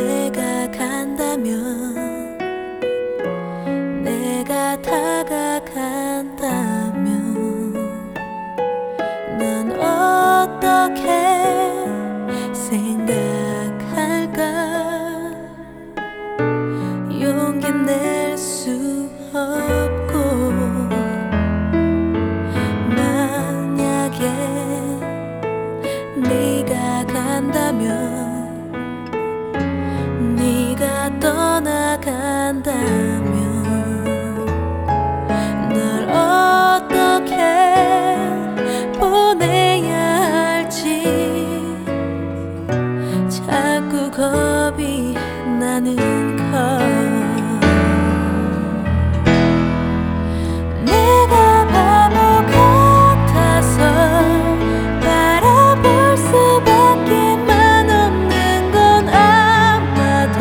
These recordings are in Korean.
내가 간다면, 내가 다가간다면 넌 어떻게 생각할까? 용기 낼 수 없고, 만약에 네가 간다면, 네가 떠나간다면 널 어떻게 보내야 할지 자꾸 겁이 나는 걸. 내가 바보 같아서 바라볼 수밖에만 없는 건 아마도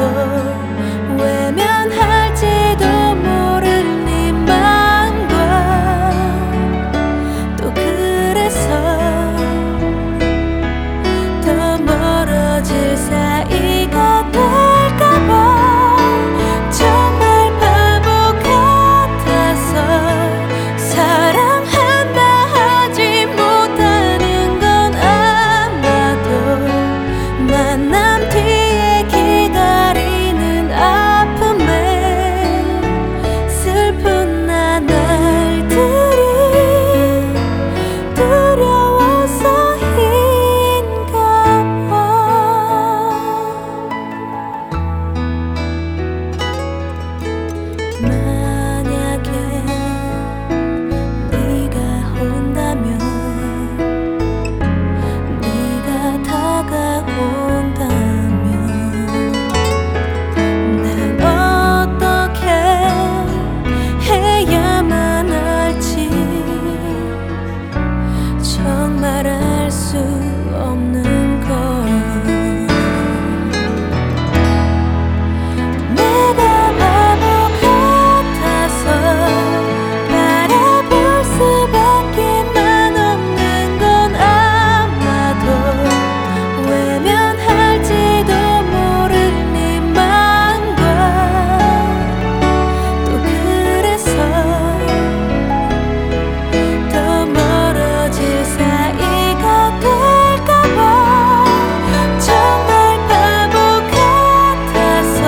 외면할지도 모를 네 맘과, 또 그래서 더 멀어질 사이가 될까봐 정말 바보 같아서 사랑한다 하지 못하는 건 아마도 만남 뒤에 기다리는 아픔에 슬픈 나날들이 두려워서인가 봐. 만약에 네가 온다면, 네가 다가온다면 난 어떻게 해야만 할지 정말 알 수 없는 걸. 내가 바보 같아서 바라볼 수밖에만 없는 건 아마도 외면할지도 모를 네 맘과, 또 그래서 더 멀어질 사이가 될까봐 정말 바보 같아서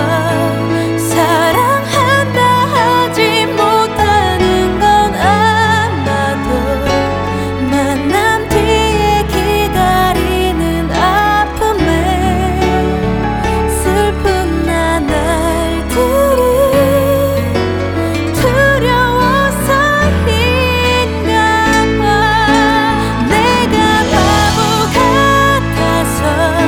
사랑한다 하지 못하는 건 아마도 만남 뒤에 기다리는 아픔에 슬픈 나날들이 두려워서인가 봐. 내가 바보 같아서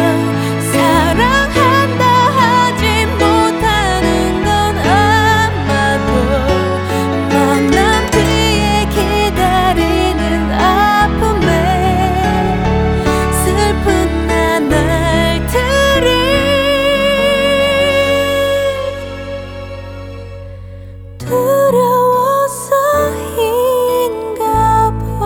사랑한다 하지 못하는 건 아마도 만남 뒤에 기다리는 아픔에 슬픈 나날들이 두려워서인가 봐.